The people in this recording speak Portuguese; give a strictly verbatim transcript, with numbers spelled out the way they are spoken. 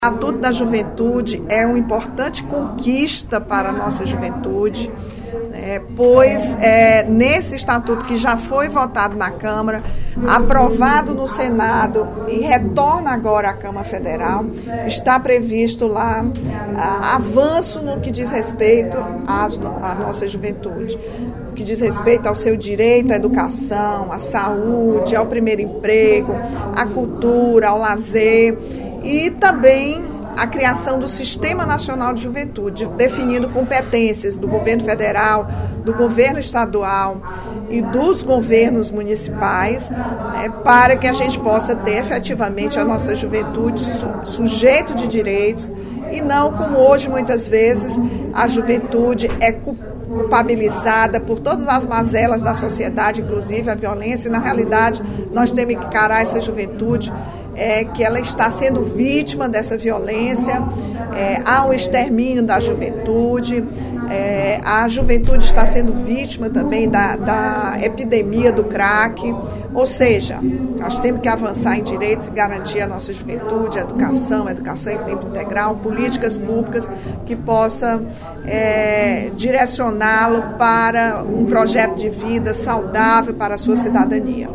O Estatuto da Juventude é uma importante conquista para a nossa juventude, né, pois é, nesse estatuto que já foi votado na Câmara, aprovado no Senado e retorna agora à Câmara Federal, está previsto lá a, avanço no que diz respeito às, à nossa juventude, no que diz respeito ao seu direito à educação, à saúde, ao primeiro emprego, à cultura, ao lazer, e também a criação do Sistema Nacional de Juventude, definindo competências do governo federal, do governo estadual e dos governos municipais, né, para que a gente possa ter efetivamente a nossa juventude su- sujeito de direitos e não como hoje muitas vezes a juventude é culpabilizada por todas as mazelas da sociedade, inclusive a violência, e na realidade nós temos que encarar essa juventude É, que ela está sendo vítima dessa violência, é, há um extermínio da juventude, é, a juventude está sendo vítima também da, da epidemia do crack, ou seja, nós temos que avançar em direitos e garantir a nossa juventude, a educação, a educação em tempo integral, políticas públicas que possam é, direcioná-lo para um projeto de vida saudável para a sua cidadania.